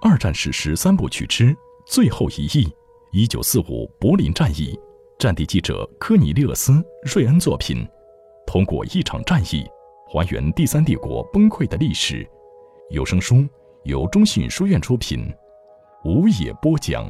二战史实三部曲之最后一役，1945柏林战役，战地记者科尼利厄斯·瑞恩作品，通过一场战役还原第三帝国崩溃的历史。有声书由中信书院出品，吴野播讲。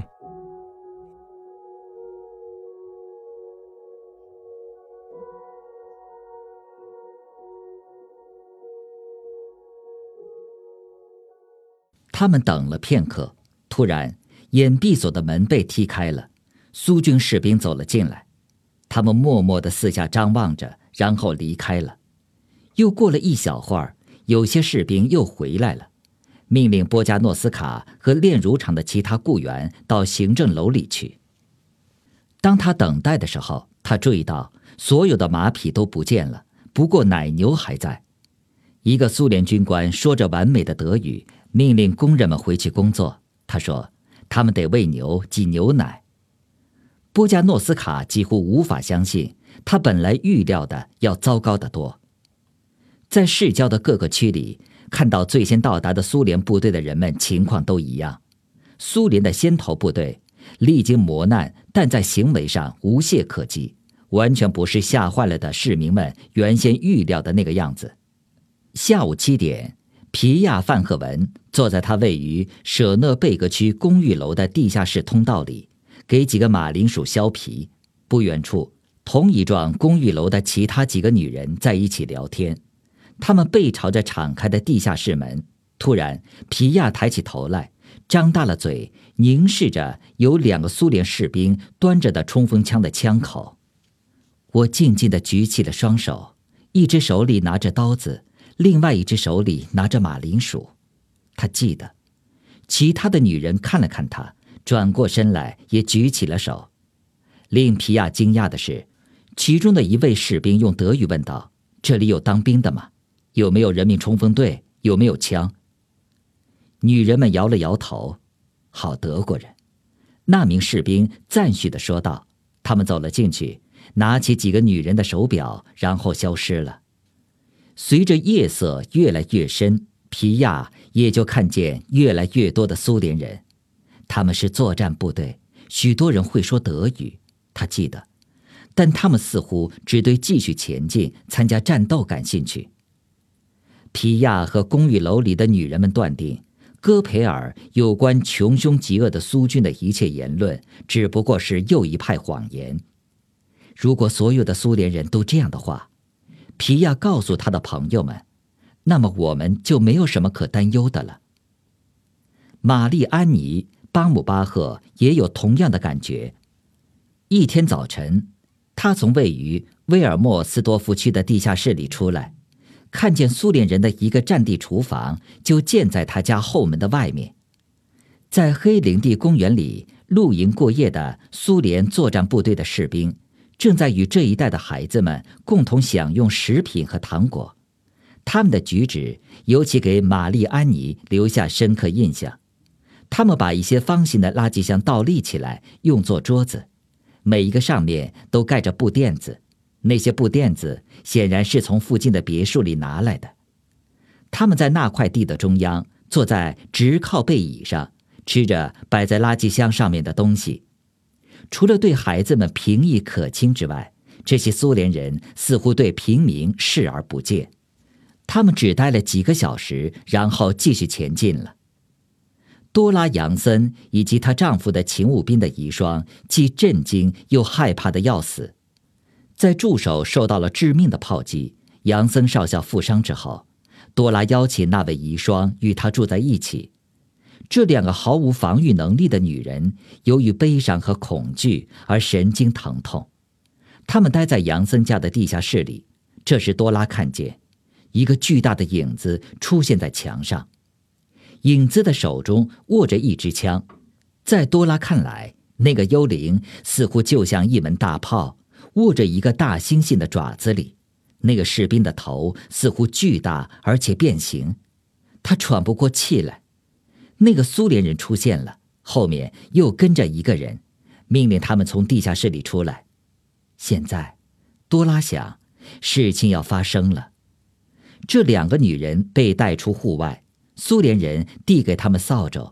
他们等了片刻，突然掩蔽所的门被踢开了，苏军士兵走了进来。他们默默地四下张望着，然后离开了。又过了一小会儿，有些士兵又回来了，命令波加诺斯卡和炼乳厂的其他雇员到行政楼里去。当他等待的时候，他注意到所有的马匹都不见了，不过奶牛还在。一个苏联军官说着完美的德语，命令工人们回去工作。他说他们得喂牛挤牛奶。波加诺斯卡几乎无法相信，他本来预料的要糟糕得多。在市郊的各个区里，看到最先到达的苏联部队的人们情况都一样。苏联的先头部队历经磨难，但在行为上无懈可击，完全不是吓坏了的市民们原先预料的那个样子。下午7点，皮亚·范赫文坐在他位于舍讷贝格区公寓楼的地下室通道里，给几个马铃薯削皮。不远处，同一幢公寓楼的其他几个女人在一起聊天，她们背朝着敞开的地下室门。突然，皮亚抬起头来，张大了嘴，凝视着有2个苏联士兵端着的冲锋枪的枪口。我静静地举起了双手，一只手里拿着刀子，另外一只手里拿着马铃薯。他记得，其他的女人看了看他，转过身来也举起了手。令皮亚惊讶的是，其中的一位士兵用德语问道：“这里有当兵的吗？有没有人民冲锋队？有没有枪？”女人们摇了摇头。好德国人，那名士兵赞许地说道。他们走了进去，拿起几个女人的手表，然后消失了。随着夜色越来越深，皮亚也就看见越来越多的苏联人。他们是作战部队，许多人会说德语，他记得，但他们似乎只对继续前进、参加战斗感兴趣。皮亚和公寓楼里的女人们断定，戈培尔有关穷凶极恶的苏军的一切言论只不过是又一派谎言。如果所有的苏联人都这样的话，皮亚告诉他的朋友们，那么我们就没有什么可担忧的了。玛丽安妮·巴姆巴赫也有同样的感觉。一天早晨，他从位于威尔莫斯多夫区的地下室里出来，看见苏联人的一个战地厨房就建在他家后门的外面。在黑领地公园里露营过夜的苏联作战部队的士兵正在与这一带的孩子们共同享用食品和糖果。他们的举止尤其给玛丽安妮留下深刻印象。他们把一些方形的垃圾箱倒立起来，用作桌子，每一个上面都盖着布垫子。那些布垫子显然是从附近的别墅里拿来的。他们在那块地的中央，坐在直靠背椅上，吃着摆在垃圾箱上面的东西。除了对孩子们平易可亲之外，这些苏联人似乎对平民视而不见。他们只待了几个小时，然后继续前进了。多拉·杨森以及她丈夫的勤务兵的遗孀既震惊又害怕得要死。在助手受到了致命的炮击，杨森少校负伤之后，多拉邀请那位遗孀与他住在一起。这2个毫无防御能力的女人由于悲伤和恐惧而神经疼痛。她们待在杨森家的地下室里。这时多拉看见一个巨大的影子出现在墙上，影子的手中握着一支枪。在多拉看来，那个幽灵似乎就像一门大炮，握着一个大猩猩的爪子里。那个士兵的头似乎巨大而且变形，他喘不过气来。那个苏联人出现了，后面又跟着一个人，命令他们从地下室里出来。现在多拉想，事情要发生了。这2个女人被带出户外，苏联人递给他们扫帚，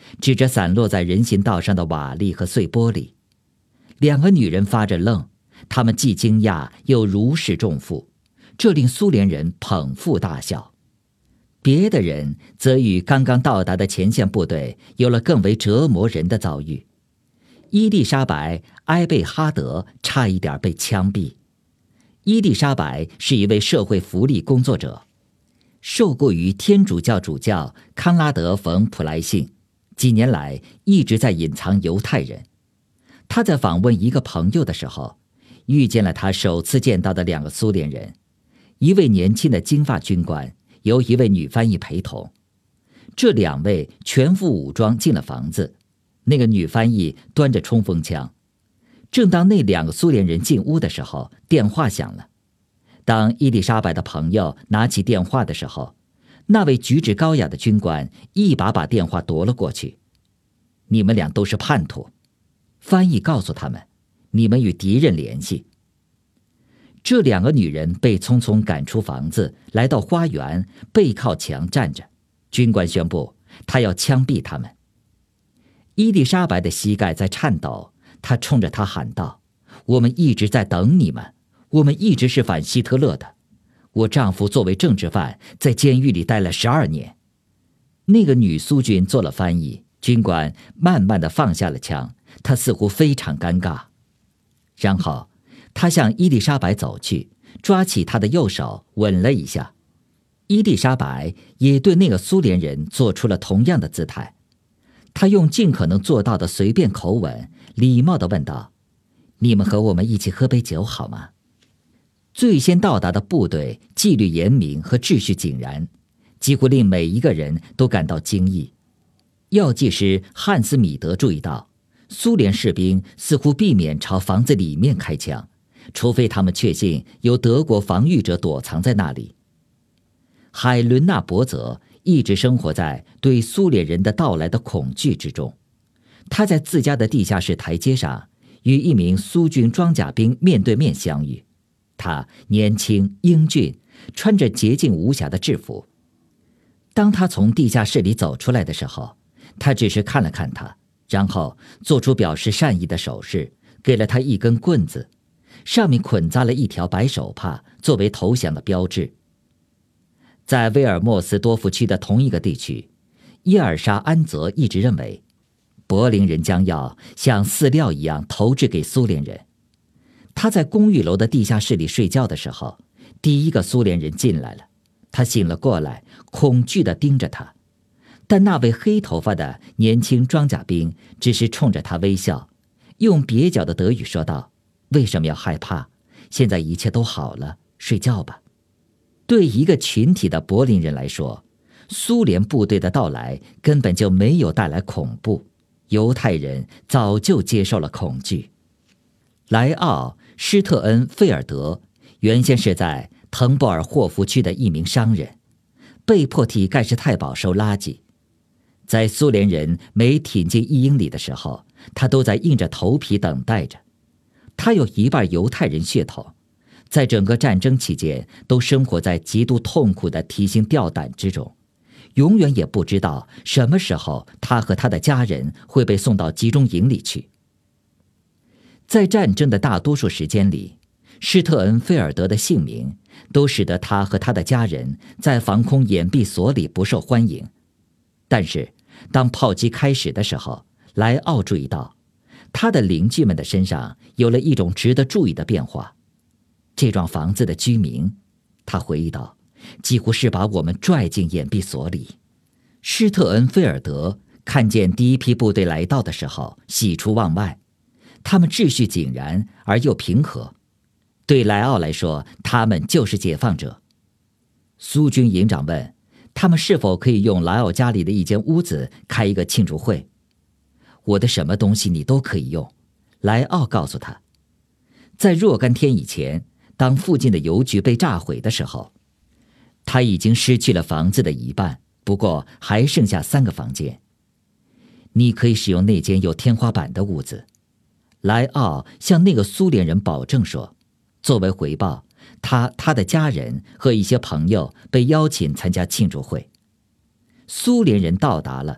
指着散落在人行道上的瓦砾和碎玻璃。两个女人发着愣，她们既惊讶又如释重负，这令苏联人捧腹大笑。别的人则与刚刚到达的前线部队有了更为折磨人的遭遇。伊丽莎白·埃贝哈德差一点被枪毙。伊丽莎白是一位社会福利工作者，受雇于天主教主教康拉德·冯·普莱信，几年来一直在隐藏犹太人。他在访问一个朋友的时候，遇见了他首次见到的两个苏联人，一位年轻的金发军官，由一位女翻译陪同。这两位全副武装进了房子，那个女翻译端着冲锋枪。正当那两个苏联人进屋的时候，电话响了。当伊丽莎白的朋友拿起电话的时候，那位举止高雅的军官一把把电话夺了过去。你们俩都是叛徒，翻译告诉他们，你们与敌人联系。这两个女人被匆匆赶出房子，来到花园，背靠墙站着。军官宣布，他要枪毙他们。伊丽莎白的膝盖在颤抖，她冲着他喊道：“我们一直在等你们，我们一直是反希特勒的。我丈夫作为政治犯，在监狱里待了12年。”那个女苏军做了翻译，军官慢慢地放下了枪，他似乎非常尴尬。然后他向伊丽莎白走去，抓起她的右手吻了一下。伊丽莎白也对那个苏联人做出了同样的姿态。他用尽可能做到的随便口吻，礼貌地问道：“你们和我们一起喝杯酒好吗？”最先到达的部队纪律严明和秩序井然，几乎令每一个人都感到惊异。药剂师汉斯·米德注意到，苏联士兵似乎避免朝房子里面开枪，除非他们确信有德国防御者躲藏在那里。海伦娜·伯泽一直生活在对苏联人的到来的恐惧之中。他在自家的地下室台阶上与一名苏军装甲兵面对面相遇。他年轻英俊，穿着洁净无瑕的制服。当他从地下室里走出来的时候，他只是看了看他，然后做出表示善意的手势，给了他一根棍子，上面捆扎了一条白手帕，作为投降的标志。在威尔莫斯多夫区的同一个地区，耶尔沙安泽一直认为，柏林人将要像饲料一样投掷给苏联人。他在公寓楼的地下室里睡觉的时候，第一个苏联人进来了。他醒了过来，恐惧地盯着他，但那位黑头发的年轻装甲兵只是冲着他微笑，用蹩脚的德语说道：“为什么要害怕？现在一切都好了，睡觉吧。”对一个群体的柏林人来说，苏联部队的到来根本就没有带来恐怖，犹太人早就接受了恐惧。莱奥·施特恩费尔德原先是在滕布尔霍夫区的一名商人，被迫替盖世太保收垃圾。在苏联人每挺进1英里的时候，他都在硬着头皮等待着。他有一半犹太人血统，在整个战争期间都生活在极度痛苦的提心吊胆之中，永远也不知道什么时候他和他的家人会被送到集中营里去。在战争的大多数时间里，施特恩菲尔德的姓名都使得他和他的家人在防空掩蔽所里不受欢迎。但是当炮击开始的时候，莱奥注意到他的邻居们的身上有了一种值得注意的变化。这幢房子的居民，他回忆道，几乎是把我们拽进掩蔽所里。施特恩菲尔德看见第一批部队来到的时候，喜出望外。他们秩序井然而又平和，对莱奥来说，他们就是解放者。苏军营长问他们是否可以用莱奥家里的一间屋子开一个庆祝会。我的什么东西你都可以用，莱奥告诉他。在若干天以前，当附近的邮局被炸毁的时候，他已经失去了房子的一半，不过还剩下3个房间。你可以使用那间有天花板的屋子。莱奥向那个苏联人保证说，作为回报，他的家人和一些朋友被邀请参加庆祝会。苏联人到达了，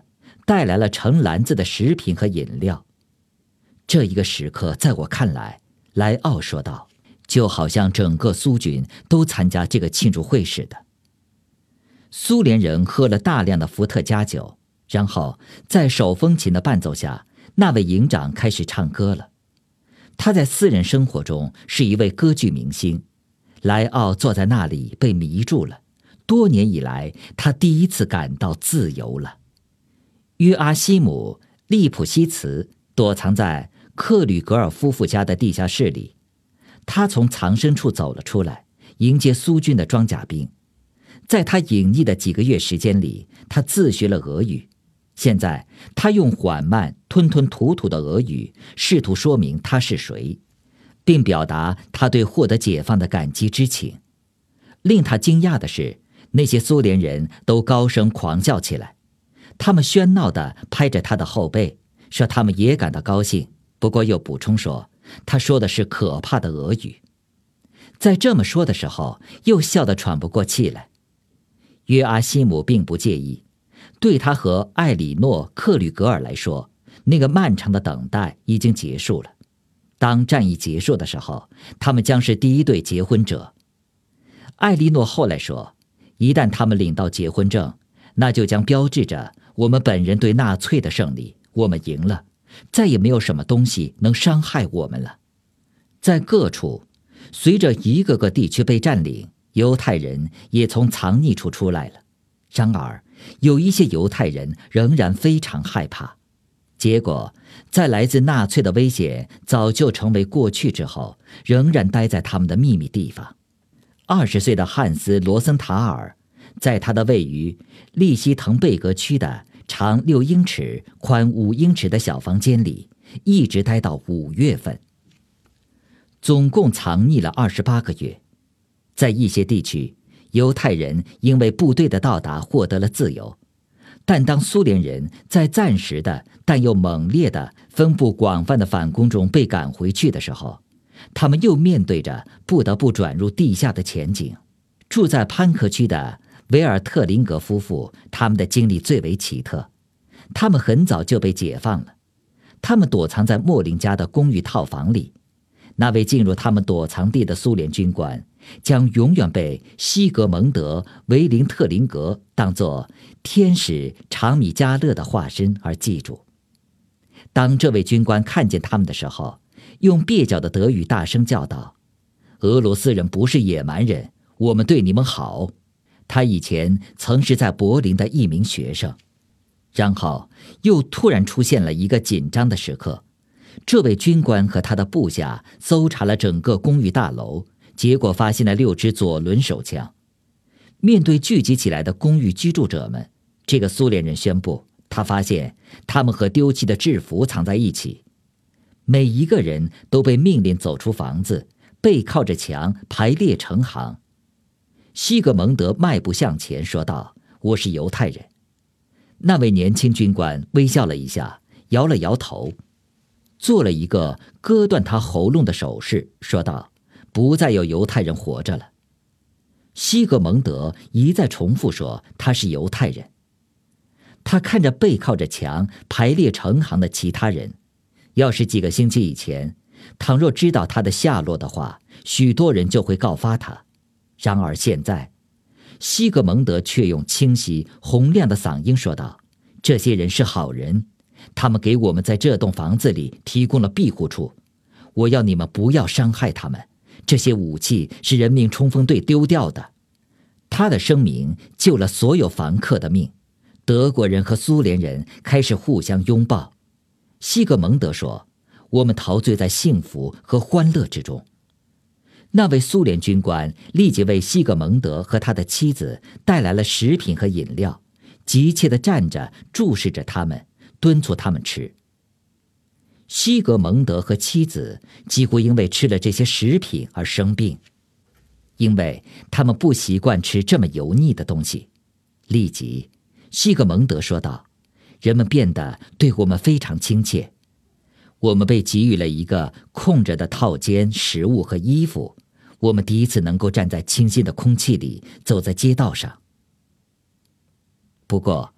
带来了成篮子的食品和饮料。这一个时刻，在我看来，莱奥说道，就好像整个苏军都参加这个庆祝会似的。苏联人喝了大量的伏特加酒，然后在手风琴的伴奏下，那位营长开始唱歌了。他在私人生活中是一位歌剧明星。莱奥坐在那里被迷住了，多年以来他第一次感到自由了。约阿希姆·利普西茨躲藏在克吕格尔夫妇家的地下室里，他从藏身处走了出来，迎接苏军的装甲兵。在他隐匿的几个月时间里，他自学了俄语。现在他用缓慢吞吞吐吐的俄语试图说明他是谁，并表达他对获得解放的感激之情。令他惊讶的是，那些苏联人都高声狂笑起来，他们喧闹地拍着他的后背，说他们也感到高兴，不过又补充说他说的是可怕的俄语。在这么说的时候，又笑得喘不过气来。约阿希姆并不介意，对他和艾里诺·克吕格尔来说，那个漫长的等待已经结束了。当战役结束的时候，他们将是第一对结婚者。艾莉诺后来说，一旦他们领到结婚证，那就将标志着我们本人对纳粹的胜利，我们赢了，再也没有什么东西能伤害我们了。在各处，随着一个个地区被占领，犹太人也从藏匿处出来了。然而，有一些犹太人仍然非常害怕。结果，在来自纳粹的危险早就成为过去之后，仍然待在他们的秘密地方。20岁的汉斯·罗森塔尔，在他的位于利希滕贝格区的长6英尺、宽5英尺的小房间里，一直待到5月份。总共藏匿了28个月。在一些地区，犹太人因为部队的到达获得了自由，但当苏联人在暂时的但又猛烈的分布广泛的反攻中被赶回去的时候，他们又面对着不得不转入地下的前景。住在潘克区的维尔特林格夫妇，他们的经历最为奇特。他们很早就被解放了，他们躲藏在莫林家的公寓套房里。那位进入他们躲藏地的苏联军官将永远被西格蒙德·维林特林格当作天使长米加勒的化身而记住。当这位军官看见他们的时候，用蹩脚的德语大声叫道：“俄罗斯人不是野蛮人，我们对你们好。”他以前曾是在柏林的一名学生。然后又突然出现了一个紧张的时刻，这位军官和他的部下搜查了整个公寓大楼，结果发现了6支左轮手枪。面对聚集起来的公寓居住者们，这个苏联人宣布，他发现他们和丢弃的制服藏在一起。每一个人都被命令走出房子，背靠着墙排列成行。西格蒙德迈步向前说道：“我是犹太人。”那位年轻军官微笑了一下，摇了摇头，做了一个割断他喉咙的手势，说道：“不再有犹太人活着了。”西格蒙德一再重复说他是犹太人。他看着背靠着墙排列成行的其他人，要是几个星期以前，倘若知道他的下落的话，许多人就会告发他。然而现在，西格蒙德却用清晰洪亮的嗓音说道：“这些人是好人，他们给我们在这栋房子里提供了庇护处。我要你们不要伤害他们，这些武器是人民冲锋队丢掉的。”他的声明救了所有房客的命。德国人和苏联人开始互相拥抱。西格蒙德说：“我们陶醉在幸福和欢乐之中。”那位苏联军官立即为西格蒙德和他的妻子带来了食品和饮料，急切地站着注视着他们，敦促他们吃。西格蒙德和妻子几乎因为吃了这些食品而生病，因为他们不习惯吃这么油腻的东西。立即，西格蒙德说道：“人们变得对我们非常亲切。我们被给予了一个空着的套间、食物和衣服。我们第一次能够站在清新的空气里，走在街道上。”不过，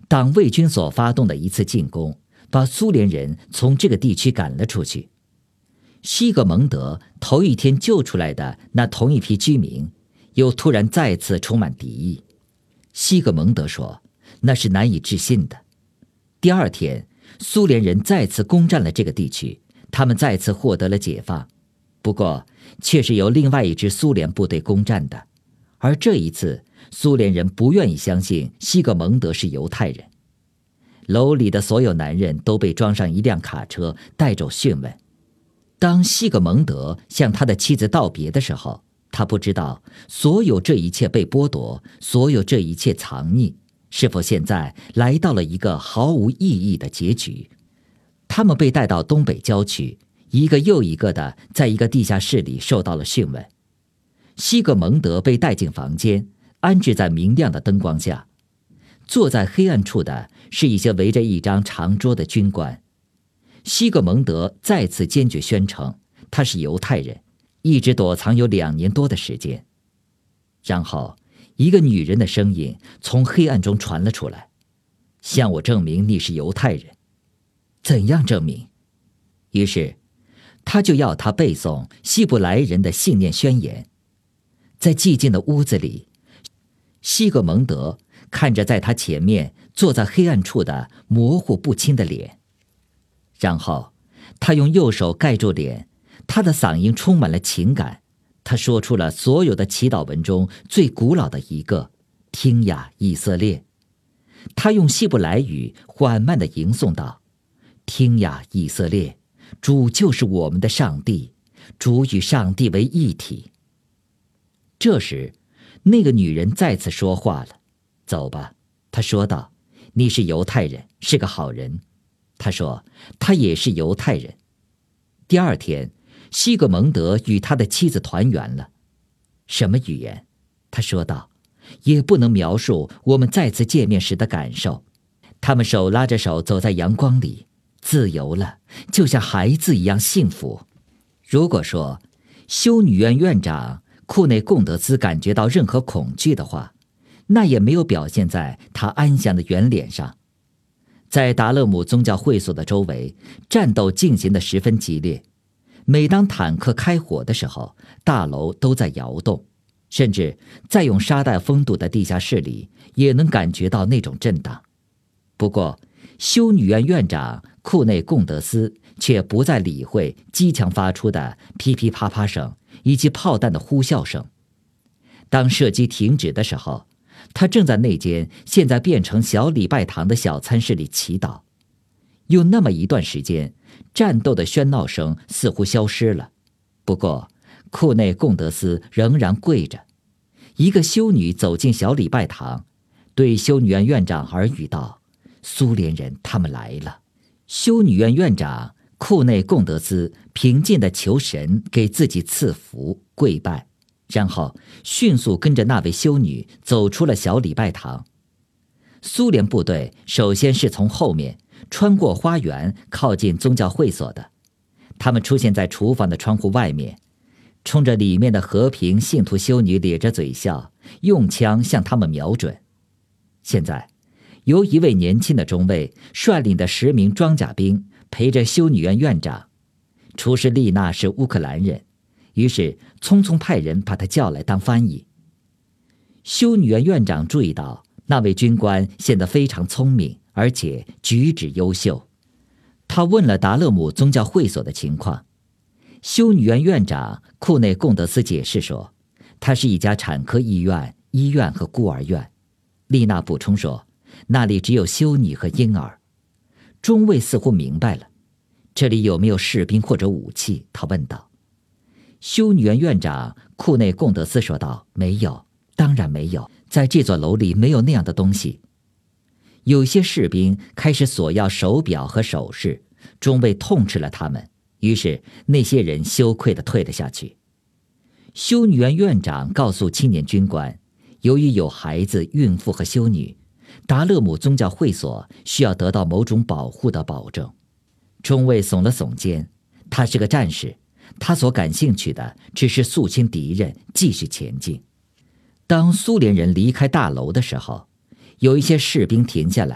党卫军所发动的一次进攻，把苏联人从这个地区赶了出去。西格蒙德头一天救出来的那同一批居民，又突然再次充满敌意。西格蒙德说，那是难以置信的。第二天，苏联人再次攻占了这个地区，他们再次获得了解放，不过却是由另外一支苏联部队攻占的。而这一次，苏联人不愿意相信西格蒙德是犹太人。楼里的所有男人都被装上一辆卡车，带走讯问。当西格蒙德向他的妻子道别的时候，他不知道所有这一切被剥夺，所有这一切藏匿，是否现在来到了一个毫无意义的结局。他们被带到东北郊区，一个又一个的在一个地下室里受到了讯问。西格蒙德被带进房间，安置在明亮的灯光下。坐在黑暗处的是一些围着一张长桌的军官。西格蒙德再次坚决宣称他是犹太人，一直躲藏有2年多的时间。然后一个女人的声音从黑暗中传了出来，向我证明你是犹太人。怎样证明？于是他就要他背诵希伯来人的信念宣言。在寂静的屋子里，西格蒙德看着在他前面坐在黑暗处的模糊不清的脸，然后他用右手盖住脸，他的嗓音充满了情感。他说出了所有的祈祷文中最古老的一个，听呀以色列。他用希伯来语缓慢地吟诵道，听呀以色列，主就是我们的上帝，主与上帝为一体。这时那个女人再次说话了，走吧，她说道，你是犹太人，是个好人。他说他也是犹太人。第二天，西格蒙德与他的妻子团圆了。什么语言？他说道，也不能描述我们再次见面时的感受。他们手拉着手走在阳光里，自由了，就像孩子一样幸福。如果说修女院院长库内贡德斯感觉到任何恐惧的话，那也没有表现在他安详的圆脸上。在达勒姆宗教会所的周围，战斗进行得十分激烈。每当坦克开火的时候，大楼都在摇动，甚至在用沙袋封堵的地下室里，也能感觉到那种震荡。不过，修女院院长库内贡德斯却不再理会机枪发出的噼噼啪啪声以及炮弹的呼啸声。当射击停止的时候，他正在那间现在变成小礼拜堂的小餐室里祈祷。有那么一段时间，战斗的喧闹声似乎消失了。不过，库内贡德斯仍然跪着。一个修女走进小礼拜堂，对修女院院长耳语道：“苏联人他们来了。”修女院院长库内贡德斯平静地求神给自己赐福，跪拜。然后迅速跟着那位修女走出了小礼拜堂。苏联部队首先是从后面穿过花园靠近宗教会所的，他们出现在厨房的窗户外面，冲着里面的和平信徒修女咧着嘴笑，用枪向他们瞄准。现在由一位年轻的中尉率领的10名装甲兵陪着修女院院长。厨师丽娜是乌克兰人，于是匆匆派人把他叫来当翻译。修女院院长注意到那位军官显得非常聪明，而且举止优秀。他问了达勒姆宗教会所的情况。修女院院长库内贡德斯解释说，他是一家产科医院和孤儿院。丽娜补充说，那里只有修女和婴儿。中尉似乎明白了，这里有没有士兵或者武器？他问道。修女院院长库内贡德斯说道，没有，当然没有，在这座楼里没有那样的东西。有些士兵开始索要手表和首饰，中尉痛斥了他们，于是那些人羞愧地退了下去。修女院院长告诉青年军官，由于有孩子、孕妇和修女，达勒姆宗教会所需要得到某种保护的保证。中尉耸了耸肩，他是个战士，他所感兴趣的只是肃清敌人，继续前进。当苏联人离开大楼的时候，有一些士兵停下来，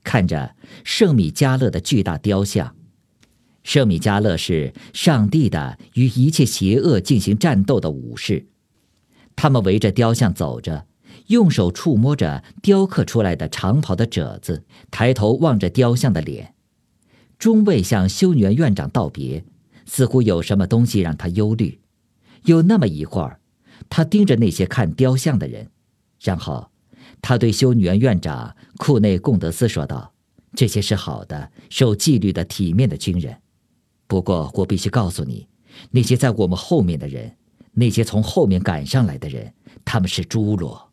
看着圣米迦勒的巨大雕像。圣米迦勒是上帝的与一切邪恶进行战斗的武士。他们围着雕像走着，用手触摸着雕刻出来的长袍的褶子，抬头望着雕像的脸，终未向修女院院长道别，似乎有什么东西让他忧虑。有那么一会儿，他盯着那些看雕像的人，然后他对修女院院长库内贡德斯说道：“这些是好的、守纪律的、体面的军人。不过我必须告诉你，那些在我们后面的人，那些从后面赶上来的人，他们是猪猡。”